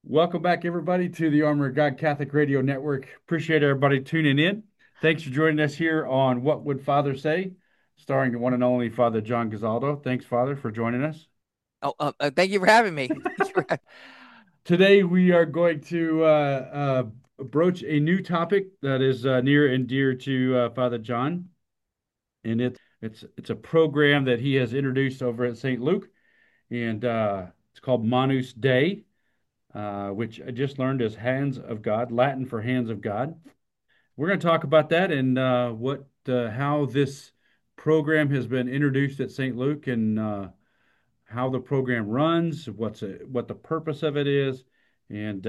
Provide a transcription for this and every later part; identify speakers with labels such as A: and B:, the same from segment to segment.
A: Welcome back, everybody, to the Armor of God Catholic Radio Network. Appreciate everybody tuning in. Thanks for joining us here on What Would Father Say, starring the one and only Father John Gazaldo. Thanks, Father, for joining us.
B: Thank you for having me. Thank you for
A: Today, we are going to broach a new topic that is near and dear to Father John, and it's a program that he has introduced over at St. Luke, and it's called Manus Dei, which I just learned is Hands of God, Latin for Hands of God. We're going to talk about that and how this program has been introduced at St. Luke and how the program runs, what the purpose of it is, and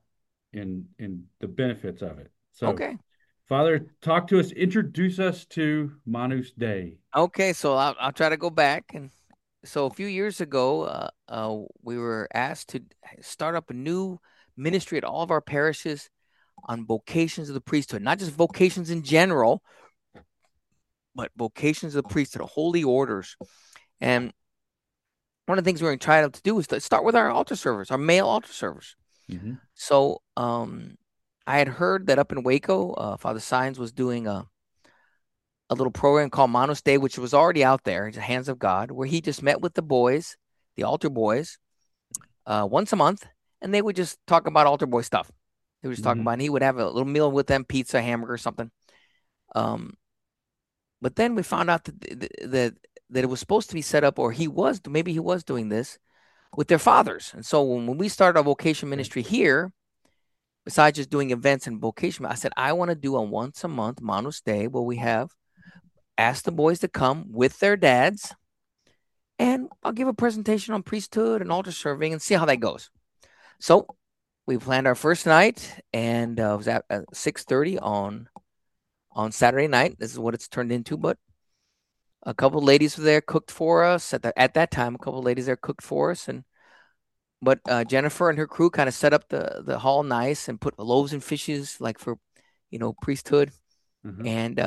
A: and the benefits of it. So,
B: okay.
A: Father, talk to us, introduce us to Manus Dei.
B: Okay, so I'll try to go back. And so a few years ago, we were asked to start up a new ministry at all of our parishes on vocations of the priesthood, not just vocations in general, but vocations of the priesthood, holy orders. And one of the things we're going to try to do is to start with our altar servers, our male altar servers.
A: Hmm.
B: So I had heard that up in Waco, Father Signs was doing a little program called Manus Dei, which was already out there, the Hands of God, where he just met with the boys, the altar boys, once a month, and they would just talk about altar boy stuff. They would just talk about,
A: Hmm.
B: and he would have a little meal with them, pizza, hamburger, something. Um, but then we found out that it was supposed to be set up, or maybe he was doing this with their fathers. And so when we started our vocation
A: Okay.
B: ministry here, besides just doing events and vocation, I said I want to do a once a month Manus Dei where we have asked the boys to come with their dads, and I'll give a presentation on priesthood and altar serving and see how that goes. So we planned our first night, and it was at 6:30 on Saturday night. This is what it's turned into, but a couple of ladies were there cooked for us at that time. A couple of ladies there cooked for us, and but Jennifer and her crew kind of set up the hall nice and put loaves and fishes like for priesthood,
A: Uh-huh.
B: and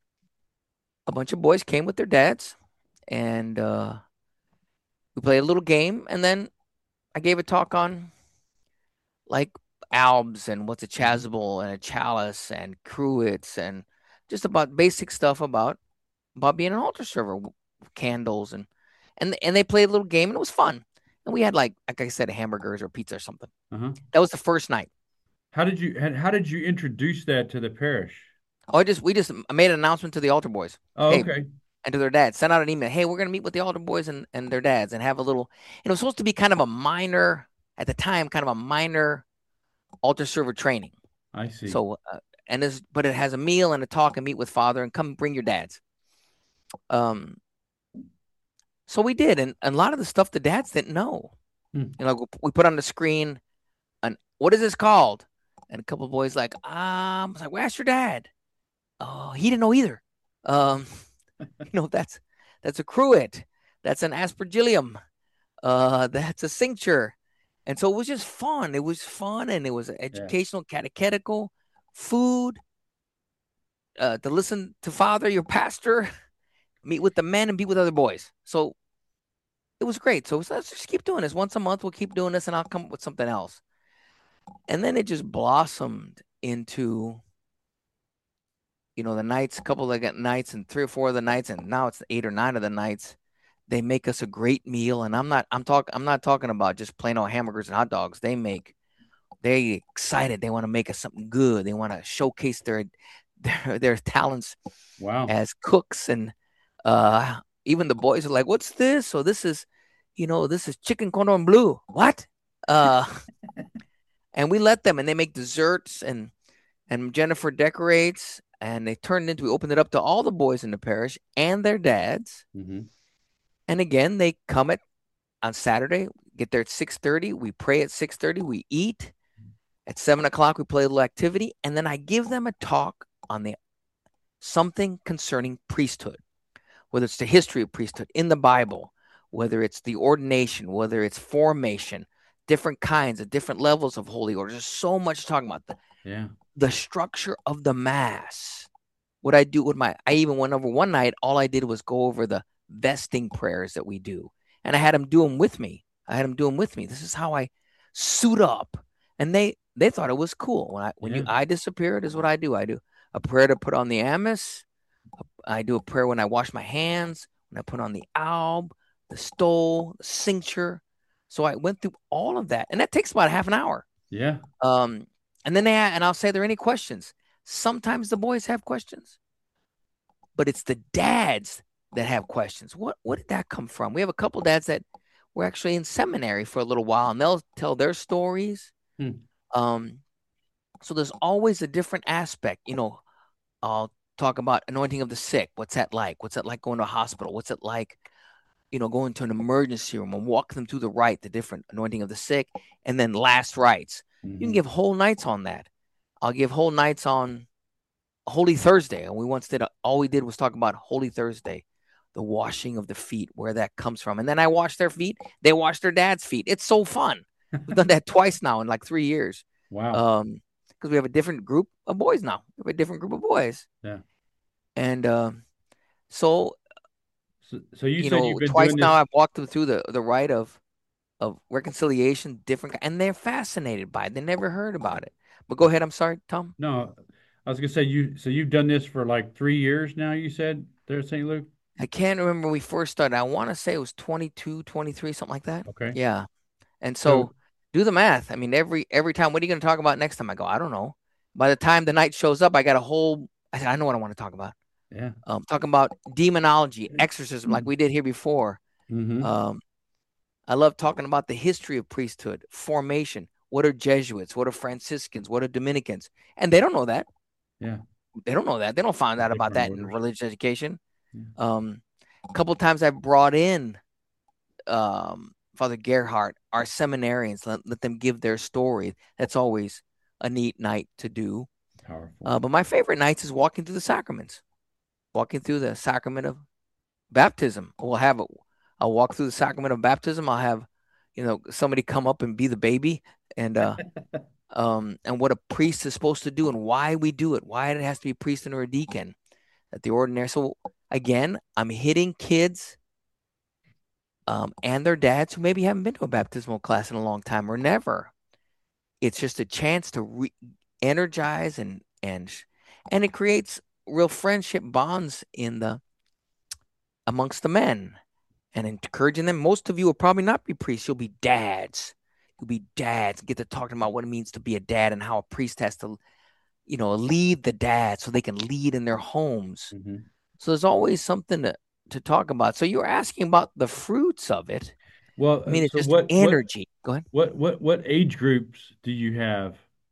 B: a bunch of boys came with their dads, and we played a little game, and then I gave a talk on like albs and what's a
A: Hmm.
B: chasuble and a chalice and cruets and just about basic stuff about being an altar server, candles and they played a little game and it was fun. And we had like I said, hamburgers or pizza or something.
A: Uh-huh.
B: That was the first night.
A: How did you introduce that to the parish?
B: Oh, we just made an announcement to the altar boys.
A: Oh,
B: Hey,
A: okay.
B: and to their dads, sent out an email. Hey, we're gonna meet with the altar boys and their dads and have a little. And it was supposed to be kind of a minor at the time, kind of a minor altar server training.
A: I see.
B: So, but it has a meal and a talk and meet with father and come bring your dads. Um, so we did, and a lot of the stuff the dads didn't know.
A: Hmm.
B: We put on the screen, and what is this called? And a couple of boys like, I was like, where's your dad? Oh, he didn't know either. Um, that's a cruet, that's an aspergillium, that's a cincture, and so it was just fun. It was fun, and it was
A: Yeah.
B: educational, catechetical, food, to listen to father, your pastor, meet with the men, and be with other boys. So it was great. So let's just keep doing this once a month. We'll keep doing this, and I'll come up with something else. And then it just blossomed into the nights, a couple of nights, and three or four of the nights, and now it's 8 or 9 of the nights. They make us a great meal, and I'm not talking about just plain old hamburgers and hot dogs. They excited. They want to make us something good. They want to showcase their talents
A: Wow.
B: as cooks, and even the boys are like, "What's this?" So this is chicken cordon bleu. What? Uh, and we let them, and they make desserts, and Jennifer decorates, and they turned into. We opened it up to all the boys in the parish and their dads,
A: Hmm.
B: and again they come at on Saturday. Get there at 6:30. We pray at 6:30. We eat at 7 o'clock. We play a little activity, and then I give them a talk on the something concerning priesthood, whether it's the history of priesthood in the Bible, whether it's the ordination, whether it's formation, different kinds of different levels of holy orders. There's so much talking about
A: Yeah.
B: the structure of the mass. What I do with I even went over one night. All I did was go over the vesting prayers that we do, and I had them do them with me. This is how I suit up. and they thought it was cool.
A: Yeah.
B: I disappeared is what I do. I do a prayer to put on the amice. I do a prayer when I wash my hands, when I put on the alb, the stole, the cincture. So I went through all of that, and that takes about half an hour.
A: Yeah.
B: Um, and then and I'll say, are there any questions? Sometimes the boys have questions, but it's the dads that have questions. What did that come from? We have a couple dads that were actually in seminary for a little while, and they'll tell their stories.
A: Hmm.
B: Um, so there's always a different aspect. I'll talk about anointing of the sick. What's that like? What's that like going to a hospital? What's it like, going to an emergency room and walk them through the different anointing of the sick, and then last rites. You can
A: Hmm.
B: give whole nights on that. I'll give whole nights on Holy Thursday. And we once did, all we did was talk about Holy Thursday, the washing of the feet, where that comes from. And then I wash their feet. They wash their dad's feet. It's so fun. We've done that twice now in like 3 years.
A: Wow.
B: Because we have a different group of boys now. We have a different group of boys.
A: Yeah.
B: And so,
A: So you said you've been
B: twice
A: doing
B: now
A: this.
B: I've walked them through the rite of reconciliation, different, and they're fascinated by it. They never heard about it. But go ahead. I'm sorry, Tom.
A: No, I was gonna say you've done this for like 3 years now, you said there at St. Luke?
B: I can't remember when we first started. I want to say it was 22, 23, something like that.
A: Okay.
B: Yeah. And
A: So
B: so do the math. I mean, every time, what are you going to talk about next time? I go, I don't know. By the time the night shows up, I got a whole. I said, I know what I want to talk about.
A: yeah.
B: Talking about demonology, exorcism, like we did here before.
A: Mm-hmm.
B: Um, I love talking about the history of priesthood, formation. What are Jesuits? What are Franciscans? What are Dominicans? And they don't know that.
A: Yeah.
B: They don't know that. They don't find out about
A: Different
B: that in
A: orders.
B: religious education.
A: Yeah.
B: A couple of times I've brought in Father Gerhardt, our seminarians, let them give their story. That's always a neat night to do.
A: Powerful.
B: But my favorite nights is walking through the sacraments, walking through the sacrament of baptism. I'll walk through the sacrament of baptism. I'll have, somebody come up and be the baby, and and what a priest is supposed to do and why we do it, why it has to be a priest or a deacon at the ordinary. So again, I'm hitting kids and their dads who maybe haven't been to a baptismal class in a long time or never. It's just a chance to energize and it creates real friendship bonds in the amongst the men and encouraging them. Most of you will probably not be priests. You'll be dads. You'll be dads. Get to talking about what it means to be a dad and how a priest has to, lead the dad so they can lead in their homes.
A: Mm-hmm.
B: So there's always something to talk about. So you were asking about the fruits of it.
A: Well,
B: I mean, it's
A: so
B: just energy. Go ahead.
A: what age groups do you have?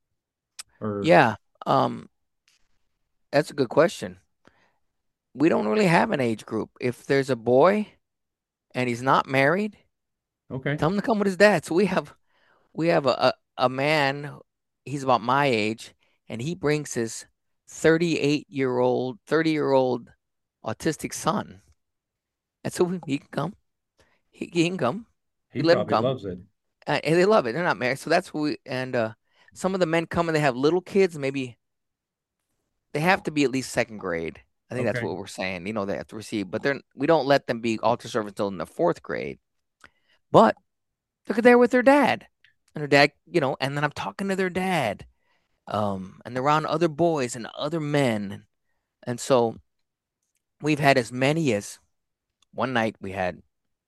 A: Or
B: Yeah, um, that's a good question. We don't really have an age group. If there's a boy and he's not married,
A: okay.
B: tell him to come with his dad. So we have a man, he's about my age, and he brings his 38-year-old, 30-year-old autistic son. And so he can come. He can come.
A: He
B: We let him
A: probably
B: come.
A: loves it.
B: And they love it. They're not married. So that's what and some of the men come and they have little kids, maybe they have to be at least second grade. I think that's
A: Okay.
B: what we're saying. They have to receive, but we don't let them be altar servers until in the fourth grade. But they're there with their dad, and their dad, and then I'm talking to their dad, and they're around other boys and other men, and so we've had as many as one night we had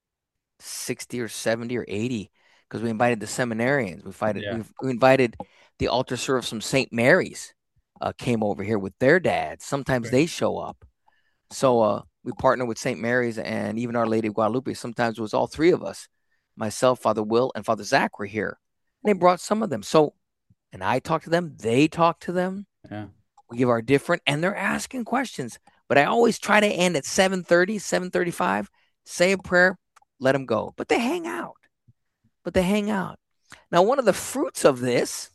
B: 60 or 70 or 80 because we invited the seminarians.
A: Yeah.
B: We invited the altar servers from St. Mary's came over here with their dads. Sometimes
A: Okay.
B: they show up. So we partner with St. Mary's and even Our Lady of Guadalupe. Sometimes it was all three of us. Myself, Father Will, and Father Zach were here. And they brought some of them. So, and I talked to them. They talked to them.
A: Yeah.
B: We give our different, and they're asking questions. But I always try to end at 7:30, 7:35, say a prayer, let them go. But they hang out. But they hang out. Now, one of the fruits of this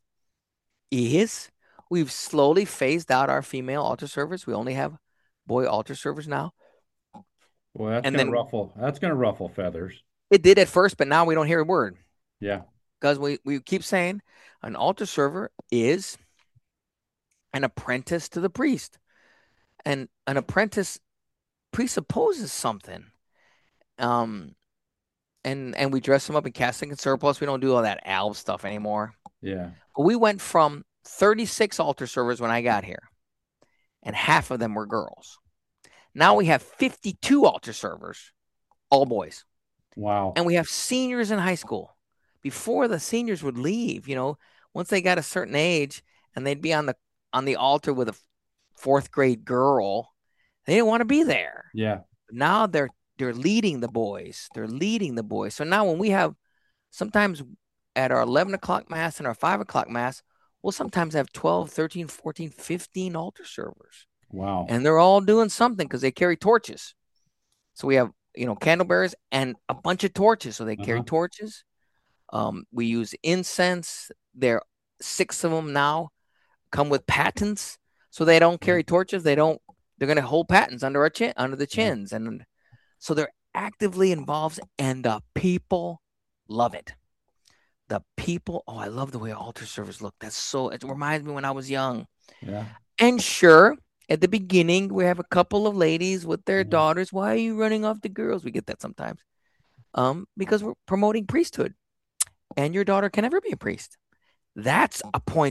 B: is we've slowly phased out our female altar servers. We only have boy altar servers now.
A: Well, that's
B: And
A: gonna
B: then
A: ruffle. That's gonna ruffle feathers.
B: it did at first, but now we don't hear a word
A: Yeah.
B: because we keep saying an altar server is an apprentice to the priest, and an apprentice presupposes something. Um, and we dress them up in cassock and surplice. We don't do all that alb stuff anymore.
A: Yeah.
B: But we went from 36 altar servers when I got here, and half of them were girls. Now we have 52 altar servers, all boys.
A: Wow.
B: And we have seniors in high school. Before the seniors would leave, once they got a certain age and they'd be on the altar with a fourth grade girl, they didn't want to be there.
A: Yeah.
B: Now they're leading the boys. They're leading the boys. So now when we have sometimes at our 11 o'clock mass and our 5 o'clock mass, we'll sometimes have 12, 13, 14, 15 altar servers.
A: Wow.
B: And they're all doing something because they carry torches. So we have, candle bearers and a bunch of torches. So they carry
A: Uh-huh.
B: torches. We use incense. There, 6 of them now come with patents, so they don't
A: Yeah.
B: carry torches. They're going to hold patents under the
A: Yeah.
B: chins, and so they're actively involved, and the people love it. The people, oh, I love the way altar servers look. It reminds me when I was young.
A: Yeah.
B: And sure, at the beginning, we have a couple of ladies with their
A: Uh-huh.
B: daughters. Why are you running off the girls? We get that sometimes. Because we're promoting priesthood, and your daughter can never be a priest. That's a point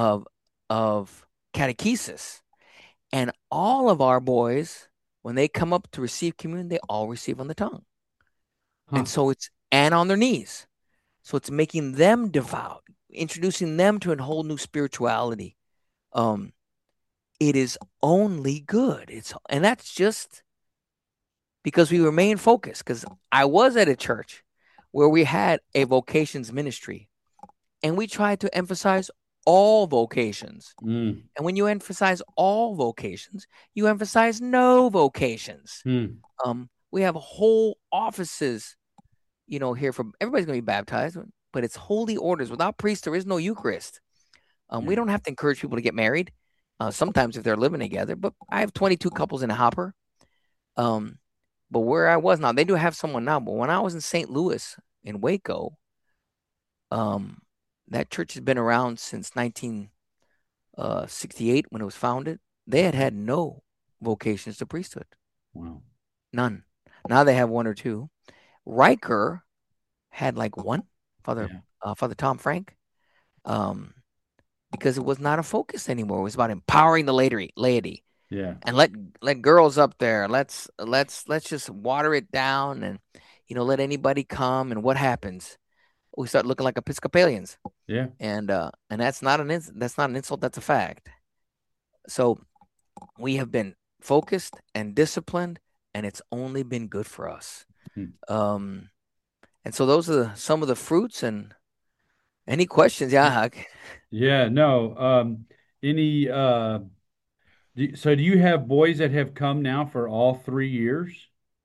B: of catechesis. And all of our boys, when they come up to receive communion, they all receive on the tongue.
A: Huh.
B: And on their knees. So it's making them devout, introducing them to a whole new spirituality. Um, it is only good. And that's just because we remain focused. Because I was at a church where we had a vocations ministry, and we tried to emphasize all vocations.
A: Mm.
B: And when you emphasize all vocations, you emphasize no vocations.
A: Hmm.
B: We have whole offices, here for everybody's going to be baptized, but it's holy orders. Without priests, there is no Eucharist. We
A: Yeah.
B: don't have to encourage people to get married. Sometimes if they're living together, but I have 22 couples in a hopper. Um, but where I was now, they do have someone now. But when I was in St. Louis in Waco, um, that church has been around since 1968 when it was founded. They had no vocations to priesthood,
A: Wow.
B: none. Now they have one or two. Riker had like one, Father
A: Yeah.
B: Father Tom Frank, um, because it was not a focus anymore. It was about empowering the laity
A: Yeah.
B: and let girls up there. Let's just water it down and let anybody come. And what happens? We start looking like Episcopalians,
A: Yeah.
B: and that's not an insult. That's a fact. So we have been focused and disciplined, and it's only been good for us.
A: Hmm.
B: Um, and so those are some of the fruits. And any questions? Yeah, Huck.
A: Yeah. No. Any so do you have boys that have come now for all 3 years?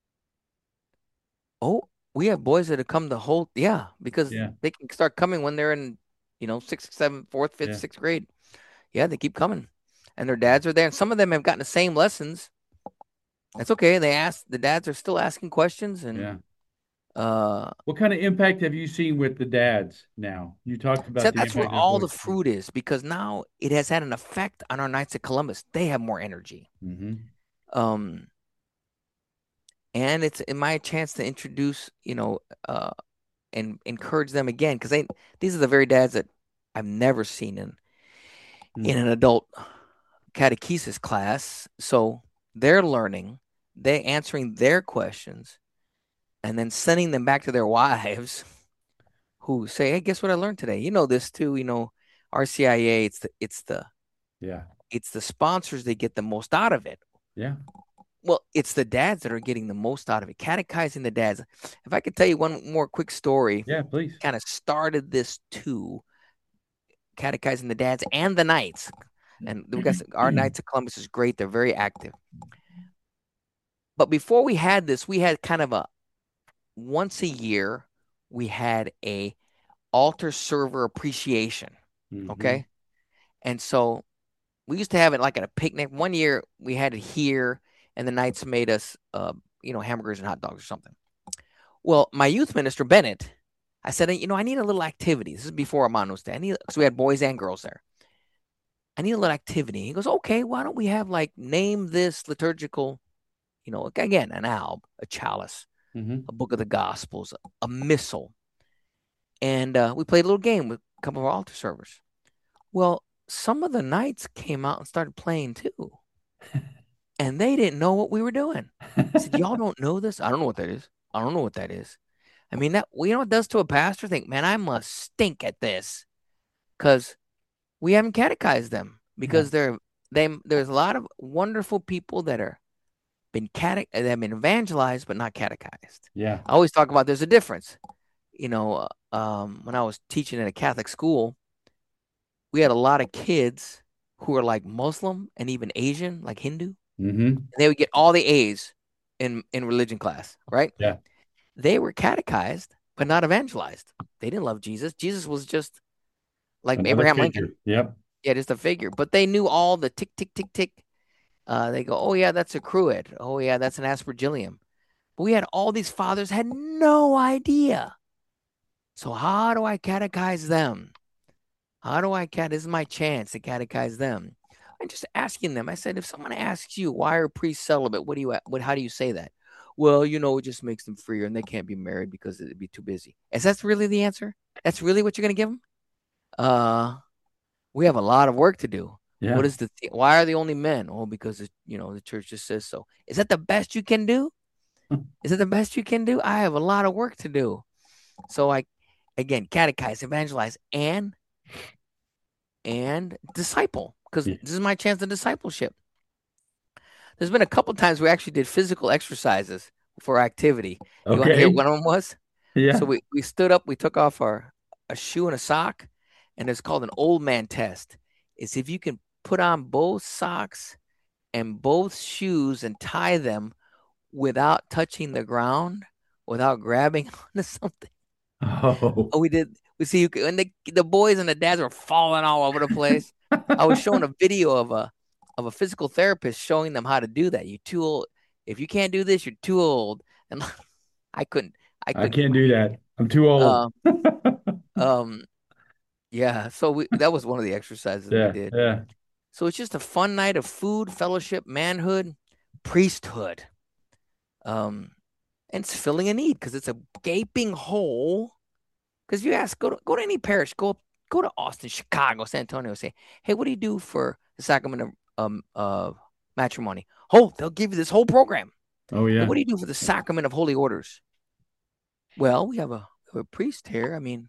B: Oh, we have boys that have come the whole, yeah, because
A: Yeah.
B: they can start coming when they're in, sixth, seventh, fourth, fifth,
A: Yeah.
B: sixth grade. Yeah, they keep coming, and their dads are there, and some of them have gotten the same lessons. That's okay. The dads are still asking questions, and
A: Yeah.
B: uh,
A: What kind of impact have you seen with the dads now? You talked
B: so
A: about the
B: that's where
A: impact of the
B: all
A: boys.
B: the fruit is because now it has had an effect on our Knights of Columbus. They have more energy.
A: Mm-hmm.
B: Um, and it's in my chance to introduce, and encourage them again because these are the very dads that I've never seen in an adult catechesis class. So they're learning, they're answering their questions, and then sending them back to their wives who say, "Hey, guess what I learned today? You know this too. RCIA.
A: Yeah.
B: It's the sponsors that get the most out of it.
A: Yeah.
B: Well, it's the dads that are getting the most out of it. Catechizing the dads. If I could tell you one more quick story,
A: Yeah, please.
B: kind of started this too. Catechizing the dads and the knights. And we got our Knights of Columbus is great. They're very active. But before we had this, we had kind of a once a year we had a altar server appreciation.
A: Mm-hmm.
B: Okay. And so we used to have it like at a picnic. One year we had it here, and the Knights made us hamburgers and hot dogs or something. Well, my youth minister, Bennett, I said, I need a little activity. This is before Amanos Day. So we had boys and girls there. I need a little activity. He goes, okay, why don't we have like name this liturgical, again, an alb, a chalice,
A: Mm-hmm.
B: a book of the Gospels, a missal. And we played a little game. a couple of altar servers. Well, some of the knights came out and started playing too, and they didn't know what we were doing. I said, "Y'all don't know this? I don't know what that is. I don't know what that is." I mean, that you know what it does to a pastor? Think, man, I must stink at this because we haven't catechized them
A: Yeah.
B: because there's a lot of wonderful people that are that have been evangelized but not catechized.
A: Yeah.
B: I always talk about there's a difference. When I was teaching at a Catholic school, we had a lot of kids who were like Muslim and even Asian, like Hindu. And
A: Hmm.
B: they would get all the A's in religion class, right?
A: Yeah.
B: They were catechized but not evangelized. They didn't love Jesus. Jesus was just like
A: Another
B: Abraham Lincoln.
A: figure. Yep.
B: Yeah, just a figure. But they knew all the tick, tick, tick, tick. They go, oh yeah, that's a cruid. Oh yeah, that's an aspergillium. But we had all these fathers had no idea. So how do I catechize them? How do I cat? This is my chance to catechize them. I'm just asking them. I said, if someone asks you why are priests celibate, what do you what? How do you say that? Well, it just makes them freer, and they can't be married because it'd be too busy. Is that really the answer? That's really what you're gonna give them? Uh, we have a lot of work to do. What
A: Yeah.
B: is why are they only men? Oh, because the church just says so. Is that the best you can do? Is it the best you can do? I have a lot of work to do. So I, again, catechize, evangelize, and disciple, because
A: Yeah.
B: this is my chance to discipleship. There's been a couple times we actually did physical exercises for activity. You want to hear
A: Okay.
B: what one of them was? So
A: Yeah.
B: we stood up, we took off a shoe and a sock, and it's called an old man test. It's if you can put on both socks and both shoes and tie them without touching the ground, without grabbing onto something.
A: Oh.
B: Oh, we did. We see you and the boys and the dads were falling all over the place. I was showing a video of a physical therapist showing them how to do that. You're too old. If you can't do this, you're too old. And I couldn't. I
A: I
B: couldn't
A: can't do
B: create.
A: that. I'm too old.
B: Um. Um. Yeah. So that was one of the exercises we
A: Yeah.
B: did.
A: Yeah.
B: So it's just a fun night of food, fellowship, manhood, priesthood. Um. And it's filling a need because it's a gaping hole. Because you ask, go to any parish, go to Austin, Chicago, San Antonio, say, hey, what do you do for the sacrament of matrimony? Oh, they'll give you this whole program.
A: Oh
B: Hey,
A: yeah.
B: what do you do for the sacrament of holy orders? Well, we have a priest here. I mean,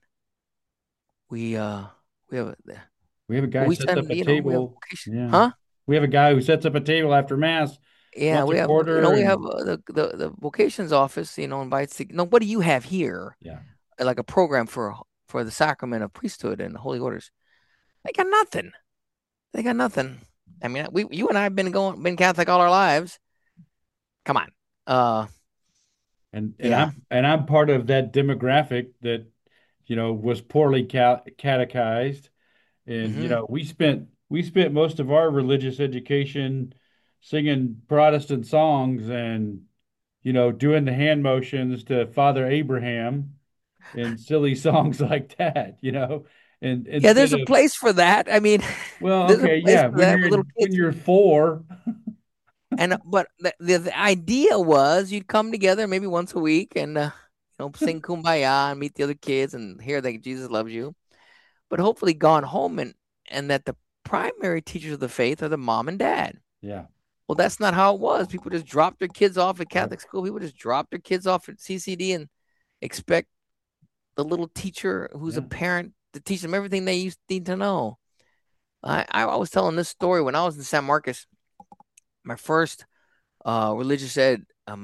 B: we we have a,
A: We have a guy
B: we
A: sets up
B: send
A: a
B: we have
A: table.
B: vocation,
A: Yeah.
B: huh?
A: We have a guy who sets up a table after mass
B: Yeah,
A: once a
B: we have
A: quarter
B: we have
A: and
B: the vocations office. Invites. What do you have here?
A: yeah.
B: Like a program for the sacrament of priesthood and holy orders? They got nothing. They got nothing. I mean, you and I have been Catholic all our lives. Come on. Uh,
A: And
B: yeah.
A: I'm part of that demographic that was poorly catechized. And
B: Hmm.
A: we spent most of our religious education singing Protestant songs and doing the hand motions to Father Abraham and silly songs like that, and
B: Yeah,
A: instead
B: there's a
A: of,
B: place for that. I mean,
A: well,
B: there's a
A: okay,
B: place
A: yeah,
B: for
A: when
B: that
A: you're
B: with little
A: when
B: kids.
A: you're four,
B: And but the idea was you'd come together maybe once a week and sing Kumbaya and meet the other kids and hear that Jesus loves you. But hopefully gone home and that the primary teachers of the faith are the mom and dad.
A: yeah,
B: Well, that's not how it was. People just dropped their kids off at
A: yep,
B: Catholic school. People just dropped their kids off at CCD and expect the little teacher who's a
A: yeah,
B: parent to teach them everything they used need to know. I was telling this story when I was in San Marcos, my first religious ed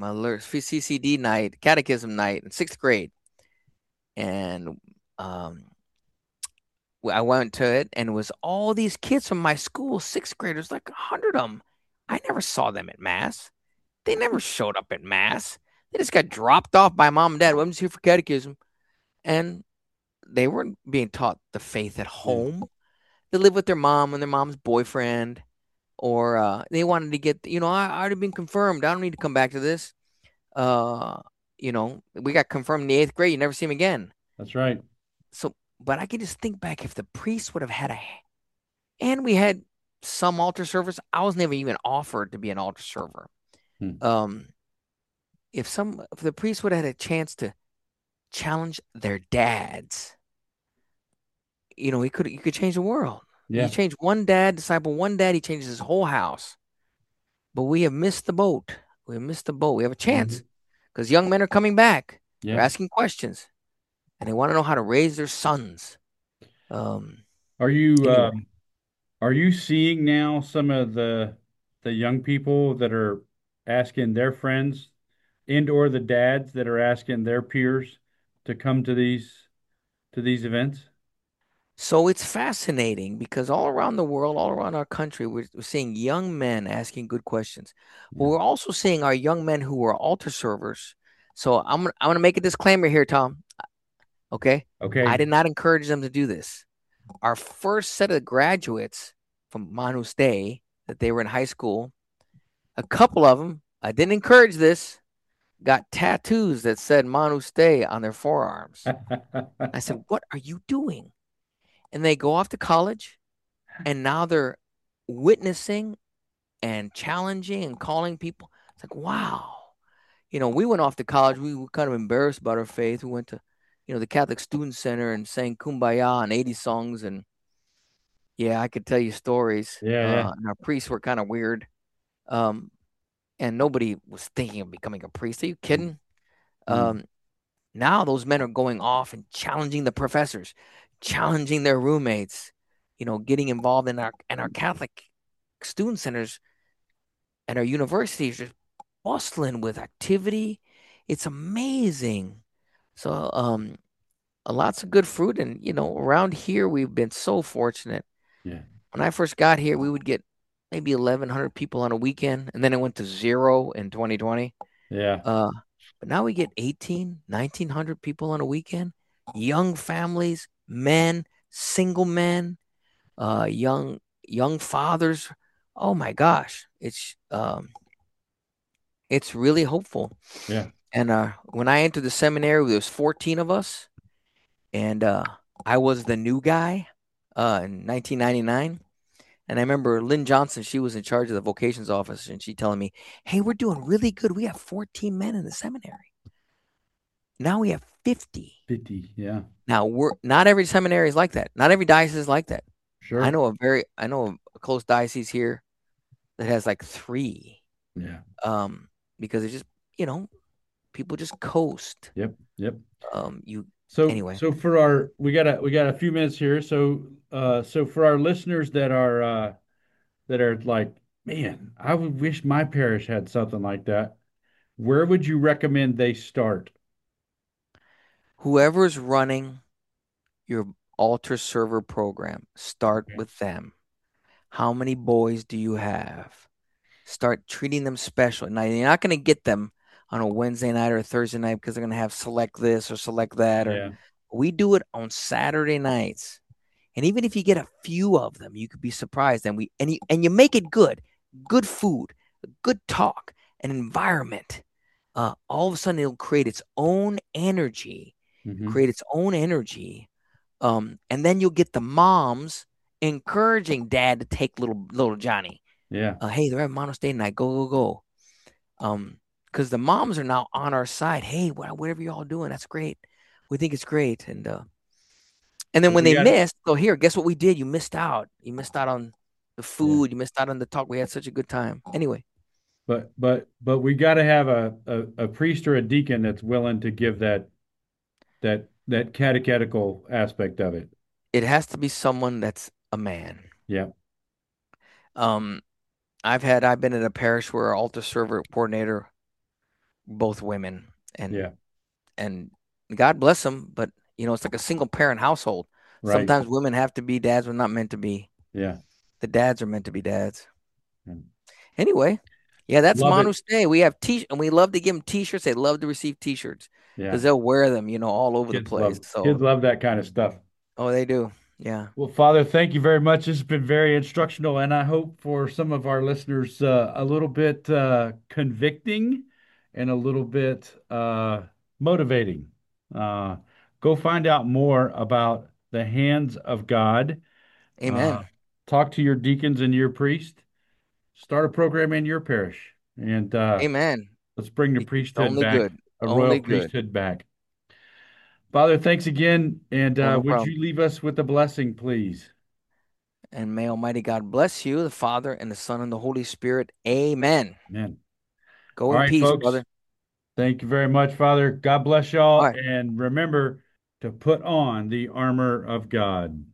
B: CCD night, catechism night in sixth grade, and um, I went to it, and it was all these kids from my school, sixth graders, like 100 of them. I never saw them at mass. They never showed up at mass. They just got dropped off by mom and dad. Well, I'm just here for catechism, and they weren't being taught the faith at
A: yeah,
B: home. They live with their mom and their mom's boyfriend, or they wanted to get, I already been confirmed. I don't need to come back to this. Uh, we got confirmed in the eighth grade. You never see him again.
A: that's right.
B: So, but I can just think back if the priest would have had and we had some altar servers. I was never even offered to be an altar server.
A: Hmm.
B: Um, if the priest would have had a chance to challenge their dads, he could change the world. You
A: Yeah.
B: change one dad, disciple one dad, he changes his whole house. But we have missed the boat. We have missed the boat. We have a chance
A: Mhm.
B: because young men are coming back. They're
A: Yeah.
B: asking questions and they want to know how to raise their sons. Um,
A: Are you
B: anyway,
A: are you seeing now some of the young people that are asking their friends and or the dads that are asking their peers to come to these events?
B: so it's fascinating because all around the world, all around our country, we're seeing young men asking good questions, but
A: Yeah.
B: we're also seeing our young men who are altar servers. So I'm gonna make a disclaimer here, Tom. Okay, I
A: Okay.
B: did not encourage them to do this. Our first set of graduates from Manus Day that they were in high school, a couple of them, I didn't encourage this, got tattoos that said Manus Day on their forearms. I said, "What are you doing?" And they go off to college, and now they're witnessing and challenging and calling people. It's like, wow. We went off to college. We were kind of embarrassed about our faith. We went to, the Catholic Student Center and sang Kumbaya and 80 songs. And yeah, I could tell you stories.
A: Yeah, yeah.
B: And our priests were kind of weird. Um, and nobody was thinking of becoming a priest. Are you kidding?
A: Mm.
B: Um, Now those men are going off and challenging the professors, challenging their roommates, getting involved in our Catholic student centers and our universities are bustling with activity. It's amazing. So lots of good fruit and around here we've been so fortunate.
A: Yeah.
B: When I first got here, we would get maybe 1,100 people on a weekend and then it went to zero in 2020.
A: Yeah.
B: Uh, but now we get 1,900 people on a weekend. Young families, men, single men, young fathers. Oh my gosh, it's really hopeful.
A: Yeah.
B: And when I entered the seminary, there was 14 of us, and I was the new guy in 1999. And I remember Lynn Johnson, she was in charge of the vocations office, and she telling me, "Hey, we're doing really good. We have 14 men in the seminary. Now we have 50."
A: 50. Yeah.
B: Now we're not every seminary is like that. Not every diocese is like that.
A: Sure.
B: I know a close diocese here that has like three.
A: Yeah.
B: Um, because it's just you know people just coast.
A: Yep. Yep.
B: You
A: So
B: anyway.
A: so for our we got a few minutes here. So for our listeners that are like, man, I would wish my parish had something like that. Where would you recommend they start?
B: Whoever's running your altar server program, start
A: Okay.
B: with them. How many boys do you have? Start treating them special. Now you're not going to get them on a Wednesday night or a Thursday night because they're going to have select this or select that. Or
A: Yeah.
B: we do it on Saturday nights. And even if you get a few of them, you could be surprised. And you make it good, good food, good talk, an environment. All of a sudden, it'll create its own energy,
A: Hmm.
B: create its own energy. And then you'll get the moms encouraging dad to take little Johnny.
A: Yeah.
B: Hey, they're at Mono State night. Go, go, go. Because the moms are now on our side. Hey, whatever y'all doing, that's great. We think it's great. And then
A: Well,
B: when
A: we
B: they
A: got
B: missed, so here, guess what we did? You missed out. You missed out on the
A: yeah.
B: food. You missed out on the talk. We had such a good time. Anyway,
A: But we got to have a priest or a deacon that's willing to give that catechetical aspect of it.
B: it has to be someone that's a man.
A: Yeah.
B: Um, I've been in a parish where our altar server coordinator, both women, and
A: Yeah.
B: and God bless them, but it's like a single parent household.
A: Right.
B: Sometimes women have to be dads, but not meant to be.
A: Yeah.
B: The dads are meant to be dads.
A: And
B: Anyway, yeah, that's
A: love it.
B: Manus Day. We have and we love to give them t-shirts. They love to receive t-shirts
A: Yeah.
B: because they'll wear them, all over the
A: Kids
B: place.
A: love
B: So,
A: kids love that kind of stuff.
B: oh, they do. Yeah.
A: Well, Father, thank you very much. This has been very instructional, and I hope for some of our listeners a little bit convicting and a little bit motivating. Uh, Go find out more about the hands of God. Uh,
B: Amen.
A: Talk to your deacons and your priest. Start a program in your parish, and
B: Amen.
A: let's bring the
B: It's
A: priesthood
B: only
A: back,
B: good.
A: a royal
B: Only good.
A: priesthood back. Father, thanks again. And
B: Oh, no
A: would
B: problem.
A: you leave us with a blessing, please?
B: And may Almighty God bless you, the Father and the Son and the Holy Spirit. Amen.
A: Amen.
B: Go
A: All
B: in
A: right,
B: peace,
A: folks.
B: brother.
A: Thank you very much, Father. God bless
B: All
A: y'all.
B: right.
A: And remember to put on the armor of God.